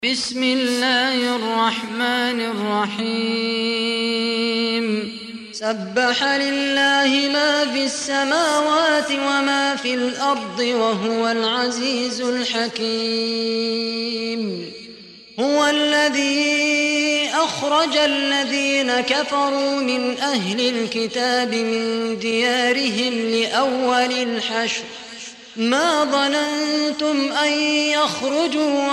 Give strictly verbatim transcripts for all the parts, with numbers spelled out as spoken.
بسم الله الرحمن الرحيم سبح لله ما في السماوات وما في الأرض وهو العزيز الحكيم. هو الذي أخرج الذين كفروا من أهل الكتاب من ديارهم لأول الحشر ما ظننتم أن يخرجوا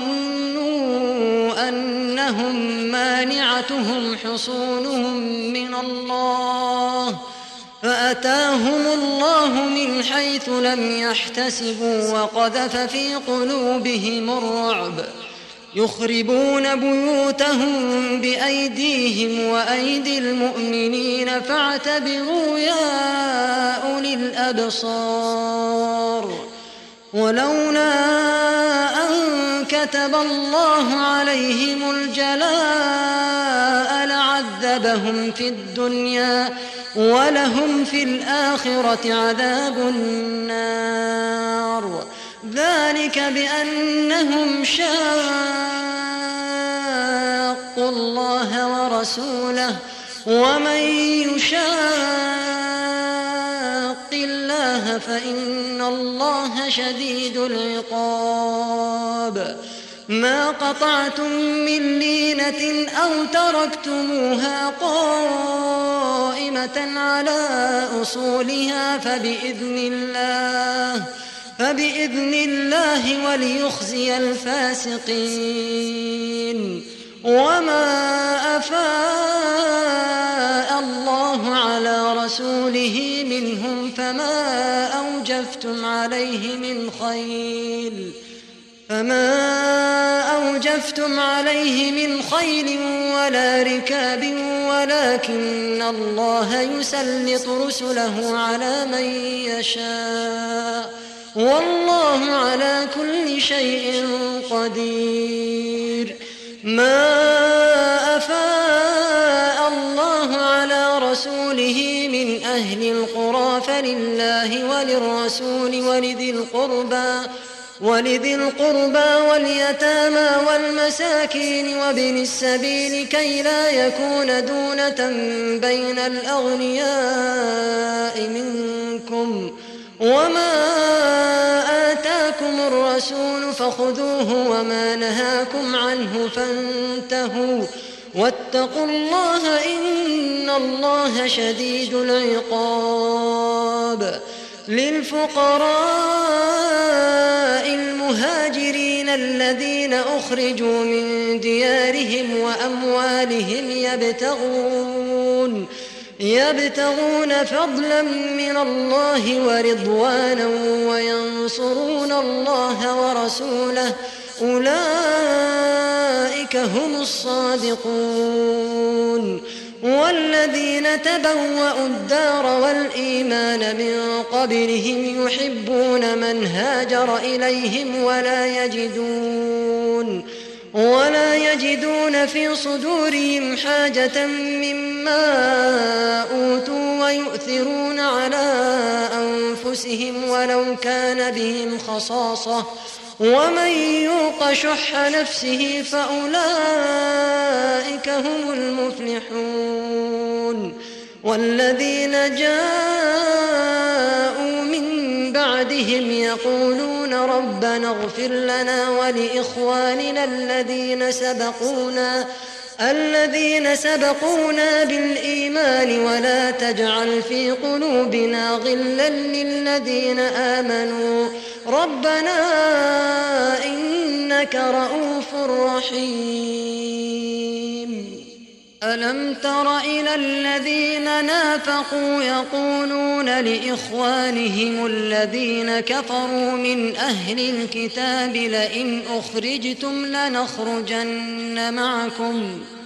وظنوا أنهم مانعتهم حصونهم من الله فأتاهم الله من حيث لم يحتسبوا وقذف في قلوبهم الرعب يخربون بيوتهم بأيديهم وأيدي المؤمنين فاعتبروا يا أولي الأبصار. ولولا أن كتب الله عليهم الجلاء لعذبهم في الدنيا ولهم في الآخرة عذاب النار. ذلك بأنهم شاقوا الله ورسوله ومن يشاق الله فإن الله شديد العقاب. ما قطعتم من لينة أو تركتموها قائمة على أصولها فبإذن الله فبإذن الله وليخزي الفاسقين. وما أفاء الله على رسوله منهم فما أوجفتم عليه من خيل فما أوجفتم عليه من خيل ولا ركاب ولكن الله يسلط رسله على من يشاء والله على كل شيء قدير. ما أفاء الله على رسوله من أهل القرى فلله وللرسول ولذي القربى ولذي القربى واليتامى والمساكين وابن السبيل كي لا يكون دونة بين الأغنياء منكم. وما آتاكم الرسول فخذوه وما نهاكم عنه فانتهوا واتقوا الله إن الله شديد العقاب. للفقراء المهاجرين الذين أخرجوا من ديارهم وأموالهم يبتغون يبتغون فضلا من الله ورضوانا وينصرون الله ورسوله أولئك هم الصادقون. والذين تبوأوا الدار والإيمان من قبلهم يحبون من هاجر إليهم ولا يجدون ولا يجدون في صدورهم حاجة مما أوتوا ويؤثرون على أنفسهم ولو كان بهم خصاصة ومن يوق شح نفسه فأولئك هم المفلحون. والذين جاءوا من بعدهم يقولون ربنا اغفر لنا ولإخواننا الذين سبقونا الذين سبقونا بالإيمان ولا تجعل في قلوبنا غلا للذين آمنوا ربنا إنك رؤوف رحيم. ألم تر إلى الذين نافقوا يقولون لإخوانهم الذين كفروا من أهل الكتاب لئن أخرجتم لنخرجن معكم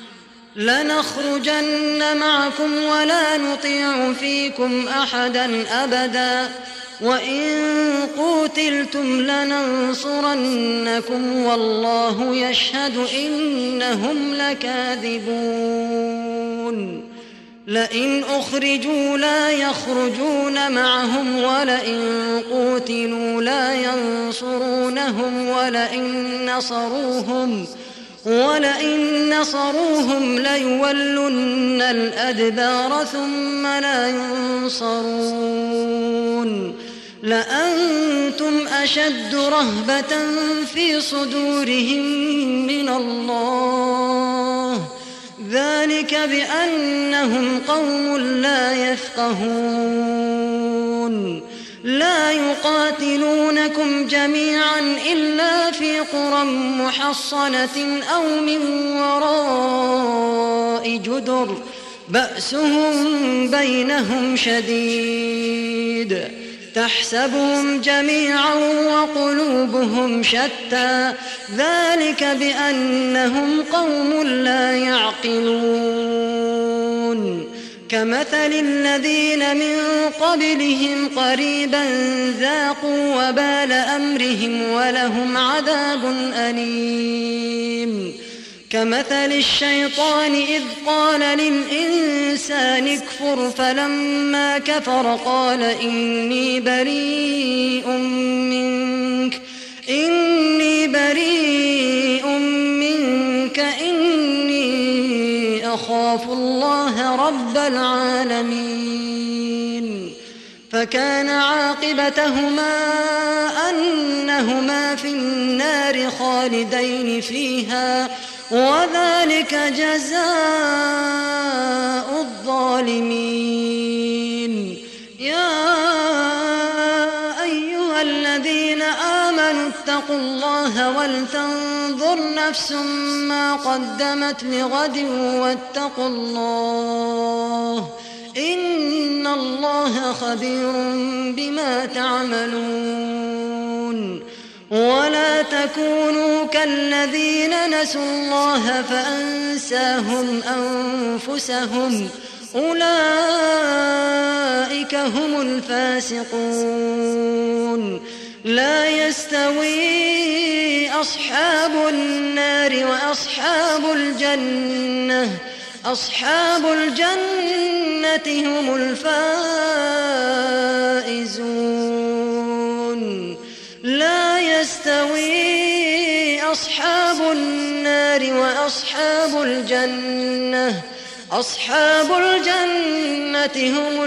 لنخرجن معكم ولا نطيع فيكم أحدا أبدا وإن قوتلتم لننصرنكم والله يشهد إنهم لكاذبون. لئن أخرجوا لا يخرجون معهم ولئن قوتلوا لا ينصرونهم ولئن نصروهم ولئن نصروهم ليولن الأدبار ثم لا ينصرون لأنتم أشد رهبة في صدورهم من الله ذلك بأنهم قوم لا يفقهون لا يقاتلونكم جميعا إلا في قرى محصنة أو من وراء جدر بأسهم بينهم شديد تحسبهم جميعا وقلوبهم شتى ذلك بأنهم قوم لا يعقلون كمثل الذين من قبلهم قريبا ذاقوا وبال أمرهم ولهم عذاب أليم كمثل الشيطان إذ قال للإنسان اكفر فلما كفر قال إني بريء منك إني بريء منك إني أخاف الله رب العالمين فكان عاقبتهما أنهما في النار خالدين فيها وذلك جزاء الظالمين يا أيها الذين آمنوا اتقوا الله ولتنظر نفس ما قدمت لغد واتقوا الله إن الله خبير بما تعملون ولا تكونوا كالذين نسوا الله فأنساهم أنفسهم أولئك هم الفاسقون لا يستوي أصحاب النار وأصحاب الجنة أصحاب الجنة هم الفائزون لا يستوي أصحاب النار وأصحاب الجنة أصحاب الجنة هم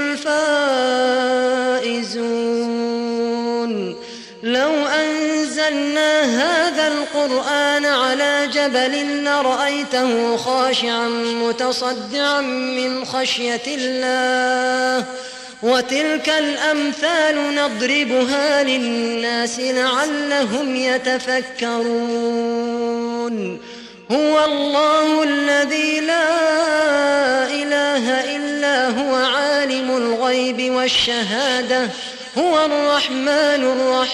الفائزون لو أنزلنا هذا القرآن على جبل لرأيته خاشعا متصدعا من خشية الله وتلك الأمثال نضربها للناس لعلهم يتفكرون هو الله الذي لا إله إلا هو عالم الغيب والشهادة هو الرحمن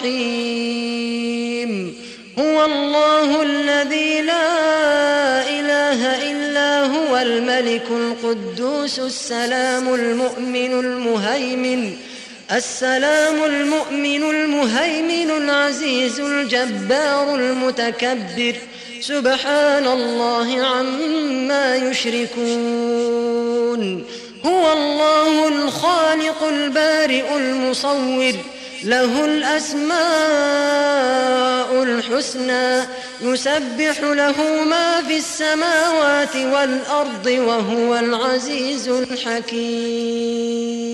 الرحيم هو الله الذي لا إله إلا هو الملك القدوس السلام المؤمن المهيمن السلام المؤمن المهيمن العزيز الجبار المتكبر سبحان الله عما يشركون هو الله الخالق البارئ المصور له الأسماء الحسنى يسبح له ما في السماوات والأرض وهو العزيز الحكيم.